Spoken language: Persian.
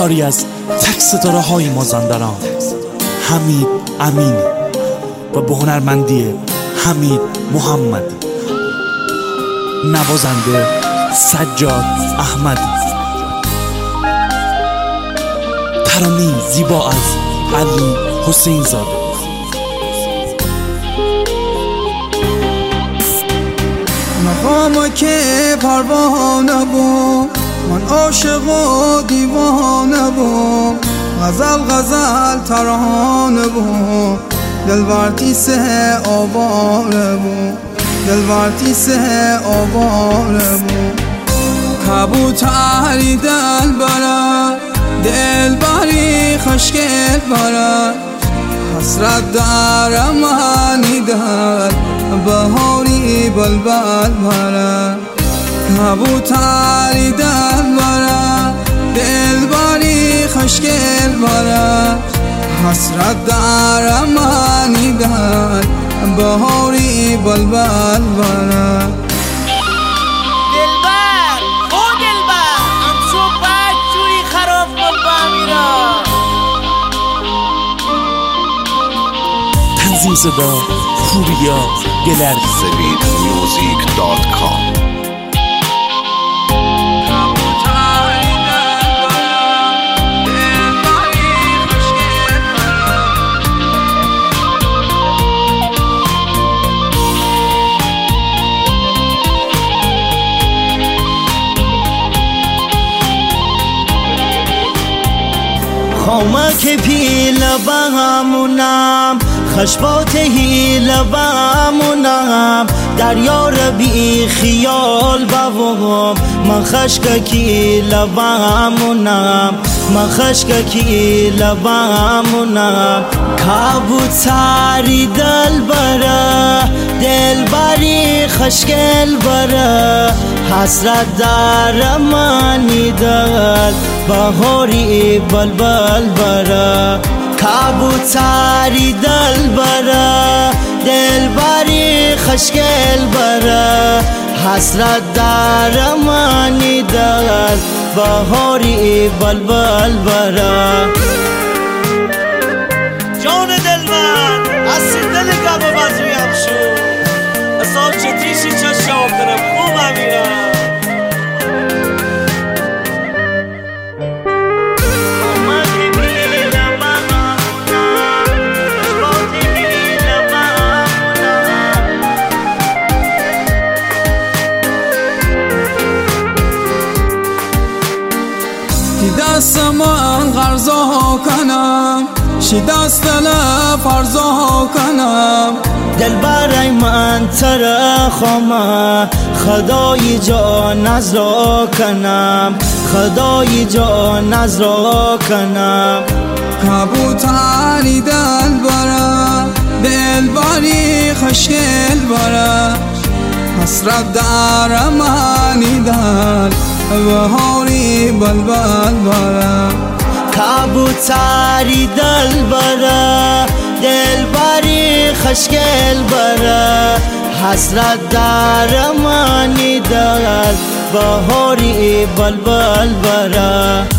کاری از تک ستاره های مازندران حمید امین و به هنرمندی حمید محمدی، نوازنده سجاد احمدی، ترانه زیبا از علی حسین زاده. مقام که پروانه بود، من عاشق و دیوانه بود، غزل ترانه بود، دلبر تیسه آواره بود، دلبر تیسه آواره بود. کبوتری دلبری خشکل بره، حسرت در منی دل بهاری بلبل بره. کبوتری دلبری خشکل بره، حسرت در منی دل بهاری بلبل بره. تنظیم صدا پوریا گلر. SweetMusic.com. خامک پیل بهمونم، خشبات هیل بهمونم، دریا بی خیال بوام، من خشکی لبمونم، من خشکی لبمونم. کبوتری دلبری خشکل بره، حسرت در منی دل بهاری بلبل بره. کبوتری دلبری خشکل بره، حسرت در منی دل بهاری بلبل بره. جان دل من از دل گم بزویم شد، اصلا چتیشی چه شاق دارم خوبم میرم. دست من غرضا کنم، شی دست فرضا کنم. دلبر من ترخمه، خدای جان از را کنم، خدای جان از را کنم. کبوتری دلبری خشکل بره، حسرت در منی دل بهاری بلبل بره. کبوتری دلبری خشکل بره، حسرت در منی دل بهاری بلبل بره.